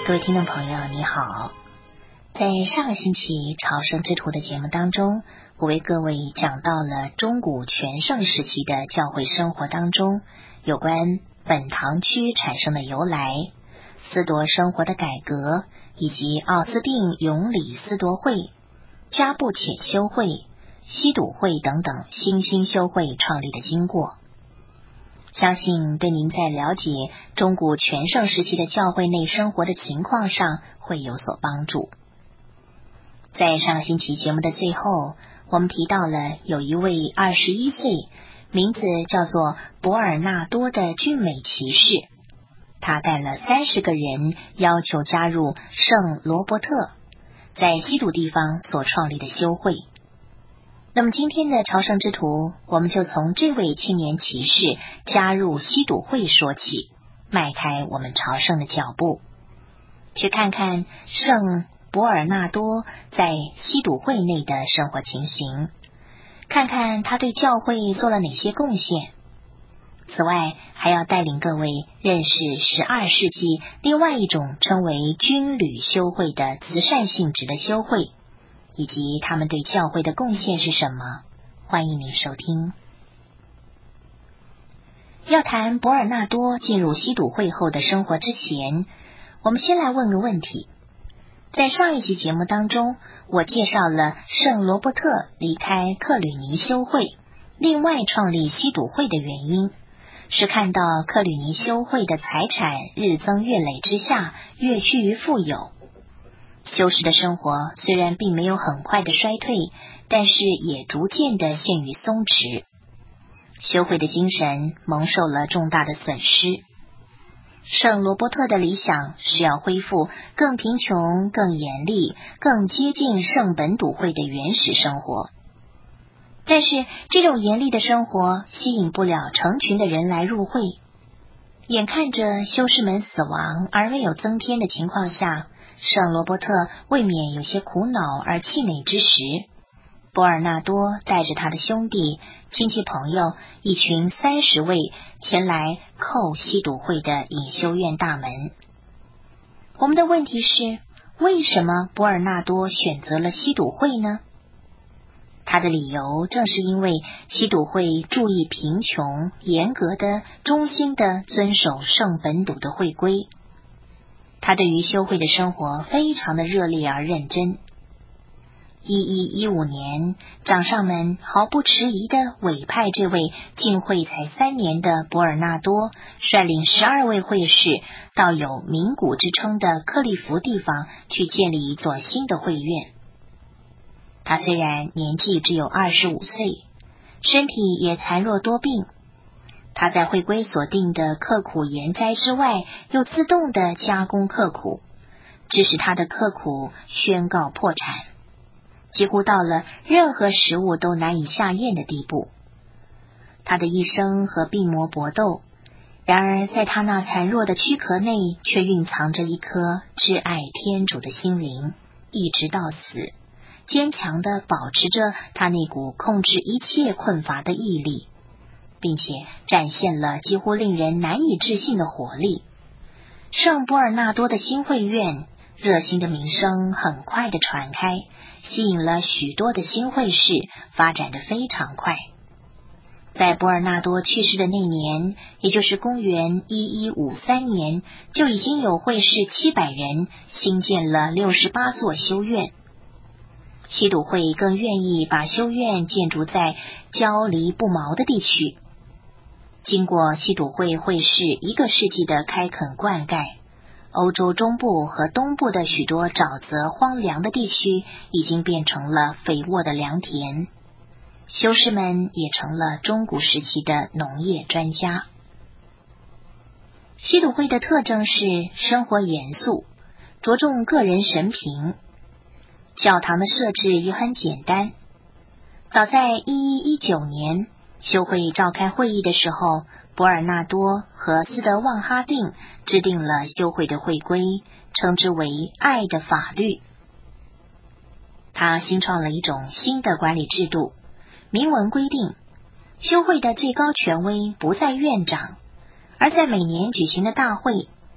各位听众朋友你好，在上个星期朝圣之途的节目当中，我为各位讲到了中古全盛时期的教会生活当中有关本堂区产生的由来、司铎生活的改革，以及奥斯定永里司铎会、加布潜修会、西笃会等等新兴修会创立的经过。相信对您在了解中古全盛时期的教会内生活的情况上会有所帮助。在上个星期节目的最后，我们提到了有一位21岁，名字叫做博尔纳多的俊美骑士，他带了30个人要求加入圣罗伯特在西笃地方所创立的修会。那么今天的朝圣之途，我们就从这位青年骑士加入西笃会说起，迈开我们朝圣的脚步，去看看圣博尔纳多在西笃会内的生活情形，看看他对教会做了哪些贡献。此外，还要带领各位认识12世纪另外一种称为军旅修会的慈善性质的修会，以及他们对教会的贡献是什么。欢迎您收听。要谈博尔纳多进入西笃会后的生活之前，我们先来问个问题。在上一集节目当中，我介绍了圣罗伯特离开克吕尼修会，另外创立西笃会的原因，是看到克吕尼修会的财产日增月累之下，越趋于富有。修士的生活虽然并没有很快的衰退，但是也逐渐的陷于松弛。修会的精神蒙受了重大的损失。圣罗伯特的理想是要恢复更贫穷、更严厉、更接近圣本笃会的原始生活。但是这种严厉的生活吸引不了成群的人来入会。眼看着修士们死亡而没有增添的情况下，圣罗伯特未免有些苦恼而气馁之时，博尔纳多带着他的兄弟、亲戚朋友一群30位前来叩西笃会的隐修院大门。我们的问题是，为什么博尔纳多选择了西笃会呢？他的理由正是因为西笃会注意贫穷、严格的、忠心的遵守圣本笃的会规。他对于修会的生活非常的热烈而认真。1115年，长上们毫不迟疑地委派这位进会才3年的博尔纳多，率领12位会士到有名谷之称的克利夫地方去建立一座新的会院。他虽然年纪只有25岁，身体也孱弱多病，他在会规所定的刻苦严斋之外，又自动的加工刻苦，致使他的刻苦宣告破产，几乎到了任何食物都难以下咽的地步。他的一生和病魔搏斗，然而在他那孱弱的躯壳内却蕴藏着一颗挚爱天主的心灵，一直到死，坚强地保持着他那股控制一切困乏的毅力，并且展现了几乎令人难以置信的活力。圣博尔纳多的新会院热心的名声很快的传开，吸引了许多的新会士，发展得非常快。在博尔纳多去世的那年，也就是公元1153年，就已经有会士700人新建了68座修院。西笃会更愿意把修院建筑在焦离不毛的地区。经过西笃会会士1个世纪的开垦灌溉，欧洲中部和东部的许多沼泽荒凉的地区已经变成了肥沃的良田，修士们也成了中古时期的农业专家。西笃会的特征是生活严肃，着重个人神评。教堂的设置也很简单。早在1119年，修会召开会议的时候，博尔纳多和斯德旺哈定制定了修会的会规，称之为爱的法律。他新创了一种新的管理制度，明文规定，修会的最高权威不在院长，而在每年举行的大会。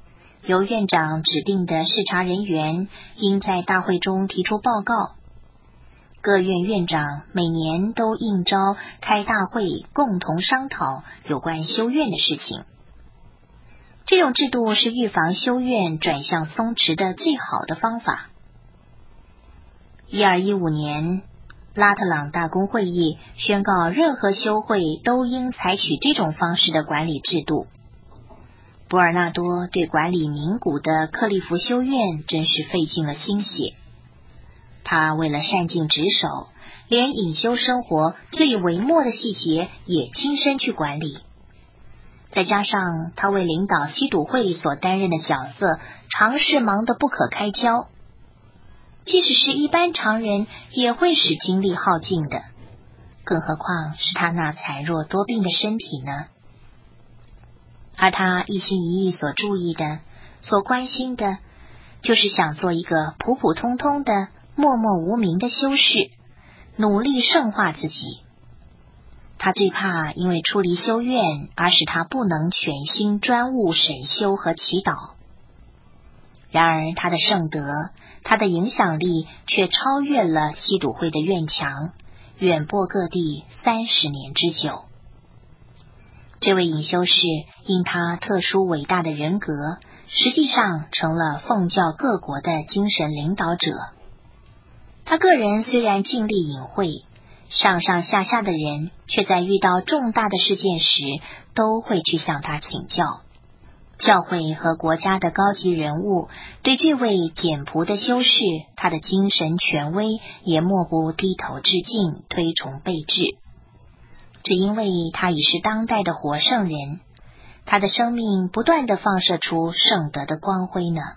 由院长指定的视察人员应在大会中提出报告。各院院长每年都应召开大会，共同商讨有关修院的事情。这种制度是预防修院转向松弛的最好的方法。1215年，拉特朗大公会议宣告，任何修会都应采取这种方式的管理制度。博尔纳多对管理名古的克利夫修院真是费尽了心血。他为了善尽职守，连隐修生活最微末的细节也亲身去管理。再加上他为领导西笃会所担任的角色，常是忙得不可开交。即使是一般常人也会使精力耗尽的，更何况是他那孱弱多病的身体呢？而他一心一意所注意的、所关心的，就是想做一个普普通通的、默默无名的修士，努力圣化自己。他最怕因为出离修院而使他不能全心专务审修和祈祷。然而他的圣德，他的影响力却超越了西笃会的院墙，远播各地30年之久。这位隐修士因他特殊伟大的人格，实际上成了奉教各国的精神领导者。他个人虽然尽力隐晦，上上下下的人却在遇到重大的事件时都会去向他请教。教会和国家的高级人物对这位简朴的修士，他的精神权威也莫不低头致敬，推崇备至。只因为他已是当代的活圣人，他的生命不断地放射出圣德的光辉呢。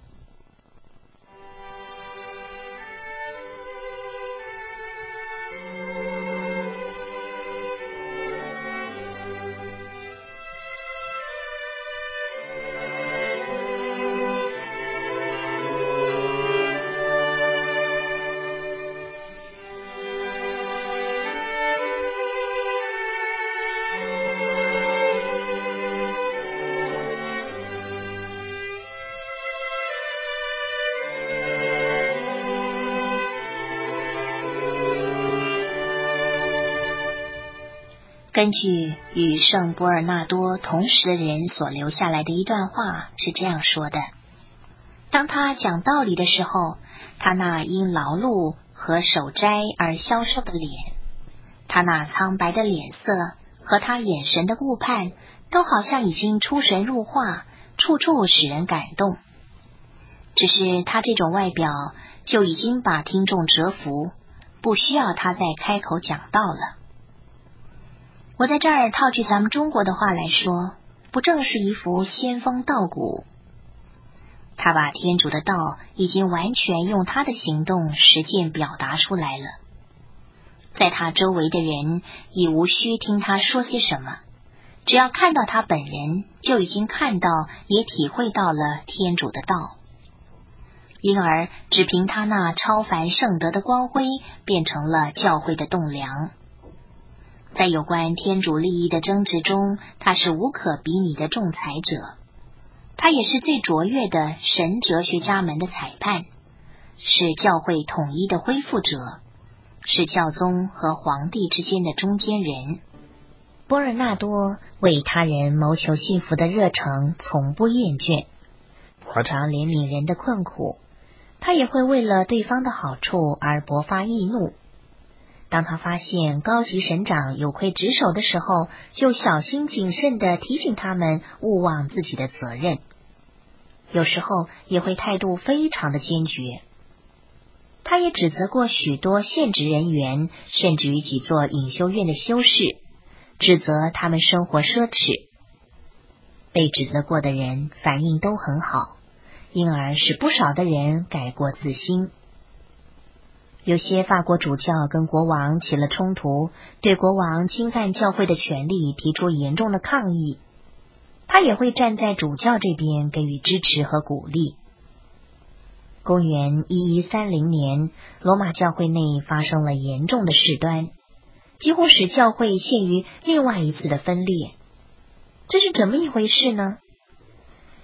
根据与圣博尔纳多同时的人所留下来的一段话是这样说的：当他讲道理的时候，他那因劳碌和守斋而消瘦的脸，他那苍白的脸色和他眼神的顾盼，都好像已经出神入化，处处使人感动。只是他这种外表就已经把听众折服，不需要他再开口讲道了。我在这儿套句咱们中国的话来说，不正是一幅仙风道骨？他把天主的道已经完全用他的行动实践表达出来了，在他周围的人已无需听他说些什么，只要看到他本人，就已经看到也体会到了天主的道，因而只凭他那超凡圣德的光辉，变成了教会的栋梁。在有关天主利益的争执中，他是无可比拟的仲裁者，他也是最卓越的神哲学家们的裁判，是教会统一的恢复者，是教宗和皇帝之间的中间人。波尔纳多为他人谋求幸福的热诚从不厌倦，颇常怜悯人的困苦，他也会为了对方的好处而勃发易怒。当他发现高级神长有亏职守的时候，就小心谨慎地提醒他们勿忘自己的责任。有时候也会态度非常的坚决。他也指责过许多现职人员，甚至于几座隐修院的修士，指责他们生活奢侈。被指责过的人反应都很好，因而使不少的人改过自新。有些法国主教跟国王起了冲突，对国王侵犯教会的权利提出严重的抗议，他也会站在主教这边给予支持和鼓励。公元1130年，罗马教会内发生了严重的事端，几乎使教会陷于另外一次的分裂。这是怎么一回事呢？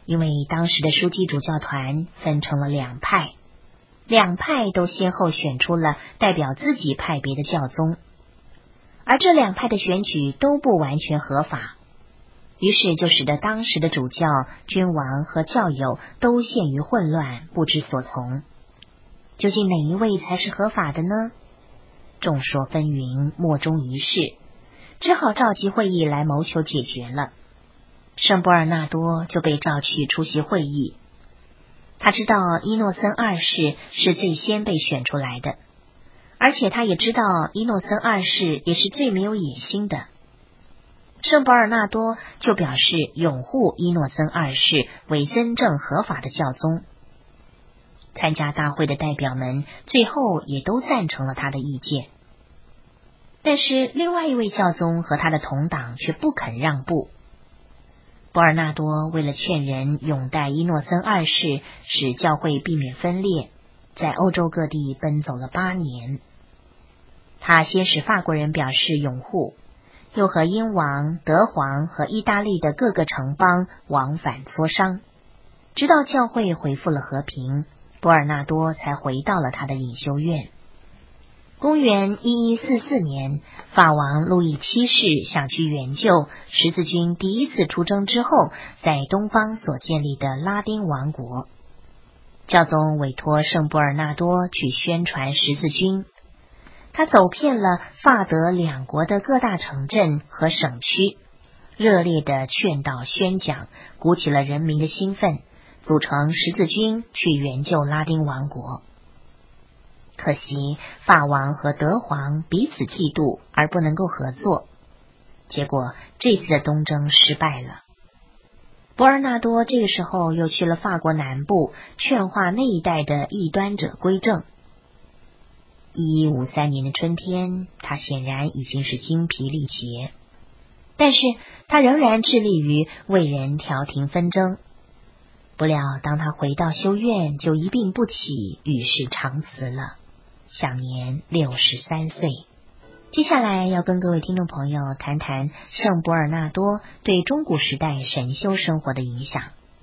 因为当时的枢机主教团分成了两派，两派都先后选出了代表自己派别的教宗，而这两派的选举都不完全合法，于是就使得当时的主教、君王和教友都陷于混乱，不知所从。究竟哪一位才是合法的呢？众说纷纭，莫衷一是，只好召集会议来谋求解决了。圣波尔纳多就被召去出席会议。他知道伊诺森二世是最先被选出来的，而且他也知道伊诺森二世也是最没有野心的。圣波尔纳多就表示拥护伊诺森二世为真正合法的教宗。参加大会的代表们最后也都赞成了他的意见，但是另外一位教宗和他的同党却不肯让步。波尔纳多为了劝人拥戴伊诺森二世，使教会避免分裂，在欧洲各地奔走了8年。他先使法国人表示拥护，又和英王、德皇和意大利的各个城邦往返磋商，直到教会恢复了和平，波尔纳多才回到了他的隐修院。公元1144年，法王路易七世想去援救十字军第一次出征之后在东方所建立的拉丁王国。教宗委托圣波尔纳多去宣传十字军，他走遍了法德两国的各大城镇和省区，热烈地劝导宣讲，鼓起了人民的兴奋，组成十字军去援救拉丁王国。可惜法王和德皇彼此嫉妒而不能够合作，结果这次的东征失败了。波尔纳多这个时候又去了法国南部，劝化那一带的异端者归正。1153年的春天，他显然已经是精疲力竭，但是他仍然致力于为人调停纷争。不料当他回到修院，就一病不起，与世长辞了，享年63岁。接下来要跟各位听众朋友谈谈圣波尔纳多对中古时代神修生活的影响。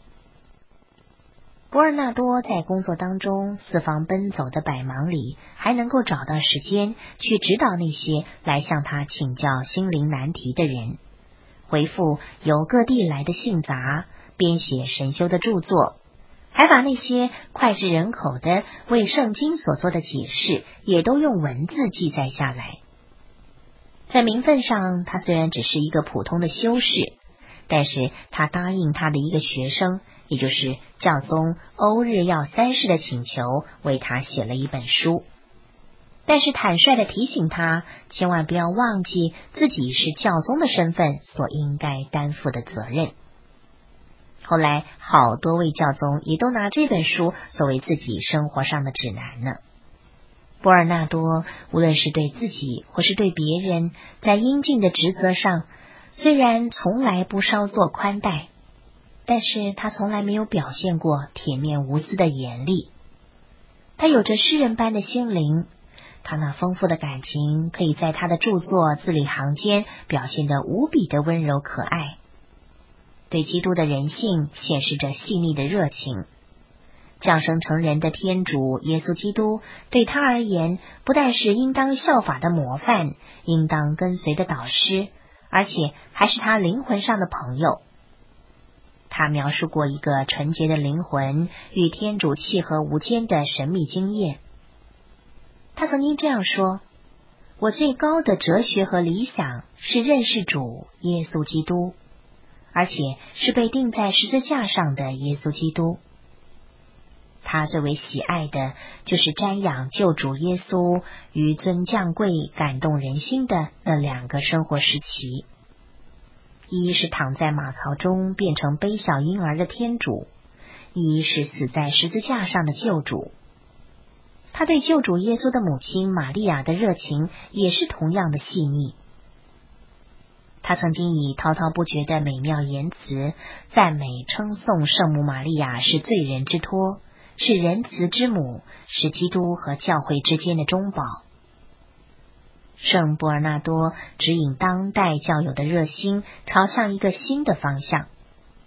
波尔纳多在工作当中四方奔走的百忙里，还能够找到时间去指导那些来向他请教心灵难题的人，回复由各地来的信札，编写神修的著作，还把那些脍炙人口的为圣经所做的解释也都用文字记载下来。在名分上，他虽然只是一个普通的修士，但是他答应他的一个学生，也就是教宗欧日耀3世的请求，为他写了一本书，但是坦率地提醒他，千万不要忘记自己是教宗的身份所应该担负的责任。后来好多位教宗也都拿这本书作为自己生活上的指南呢。波尔纳多无论是对自己或是对别人，在应尽的职责上，虽然从来不稍作宽待，但是他从来没有表现过铁面无私的严厉。他有着诗人般的心灵，他那丰富的感情可以在他的著作字里行间表现得无比的温柔可爱，对基督的人性显示着细腻的热情。降生成人的天主耶稣基督对他而言，不但是应当效法的模范，应当跟随的导师，而且还是他灵魂上的朋友。他描述过一个纯洁的灵魂与天主契合无间的神秘经验。他曾经这样说：我最高的哲学和理想是认识主耶稣基督，而且是被钉在十字架上的耶稣基督。他最为喜爱的就是瞻仰救主耶稣纡尊降贵感动人心的那2个生活时期，一是躺在马槽中变成卑小婴儿的天主，一是死在十字架上的救主。他对救主耶稣的母亲玛利亚的热情也是同样的细腻。他曾经以滔滔不绝的美妙言辞赞美称颂圣母玛利亚是罪人之托，是仁慈之母，是基督和教会之间的中保。圣波尔纳多指引当代教友的热心朝向一个新的方向。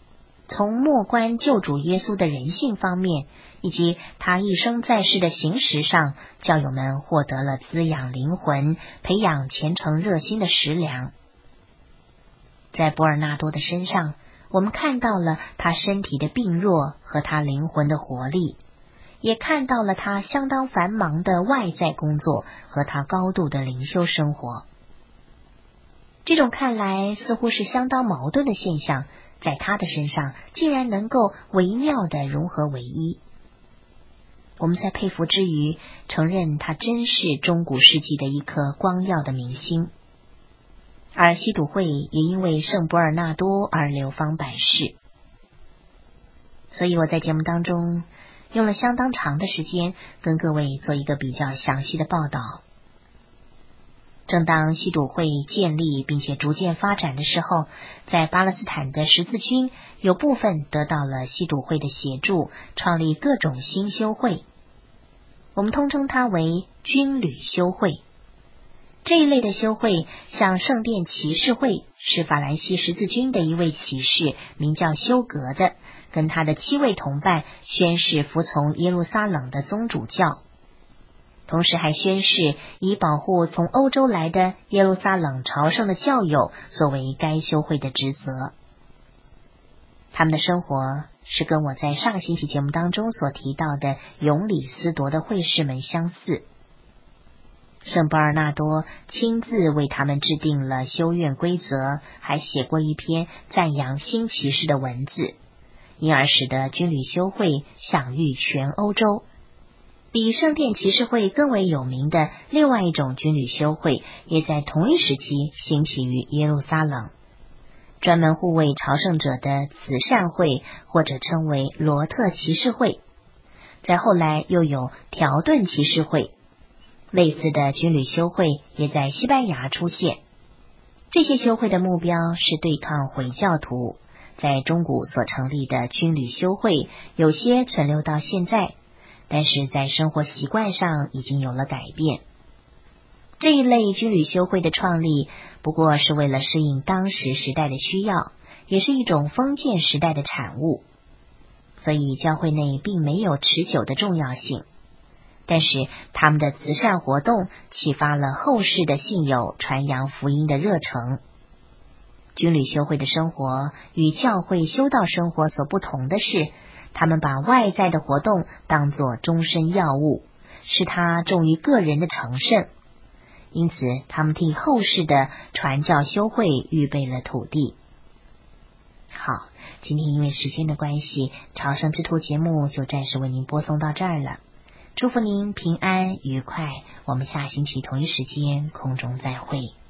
从默观救主耶稣的人性方面，以及他一生在世的行实上，教友们获得了滋养灵魂、培养虔诚热心的食粮。在伯尔纳多的身上，我们看到了他身体的病弱和他灵魂的活力，也看到了他相当繁忙的外在工作和他高度的灵修生活。这种看来似乎是相当矛盾的现象，在他的身上竟然能够微妙地融合为一。我们在佩服之余，承认他真是中古世纪的一颗光耀的明星。而西笃会也因为圣伯尔纳多而流芳百世。所以我在节目当中用了相当长的时间跟各位做一个比较详细的报道。正当西笃会建立并且逐渐发展的时候，在巴勒斯坦的十字军有部分得到了西笃会的协助，创立各种新修会，我们通称它为军旅修会。这一类的修会像圣殿骑士会，是法兰西十字军的一位骑士，名叫修格的，跟他的7位同伴宣誓服从耶路撒冷的宗主教，同时还宣誓以保护从欧洲来的耶路撒冷朝圣的教友作为该修会的职责。他们的生活是跟我在上星期节目当中所提到的永里斯铎的会士们相似。圣伯尔纳多亲自为他们制定了修院规则，还写过一篇赞扬新骑士的文字，因而使得军旅修会享誉全欧洲。比圣殿骑士会更为有名的另外一种军旅修会，也在同一时期兴起于耶路撒冷，专门护卫朝圣者的慈善会，或者称为罗特骑士会。在后来又有条顿骑士会，类似的军旅修会也在西班牙出现。这些修会的目标是对抗回教徒，在中古所成立的军旅修会有些存留到现在，但是在生活习惯上已经有了改变。这一类军旅修会的创立不过是为了适应当时时代的需要，也是一种封建时代的产物，所以教会内并没有持久的重要性。但是他们的慈善活动启发了后世的信友传扬福音的热诚。军旅修会的生活与教会修道生活所不同的是，他们把外在的活动当作终身要务，使它重于个人的成圣。因此他们替后世的传教修会预备了土地。好，今天因为时间的关系，朝圣之途节目就暂时为您播送到这儿了。祝福您平安愉快，我们下星期同一时间空中再会。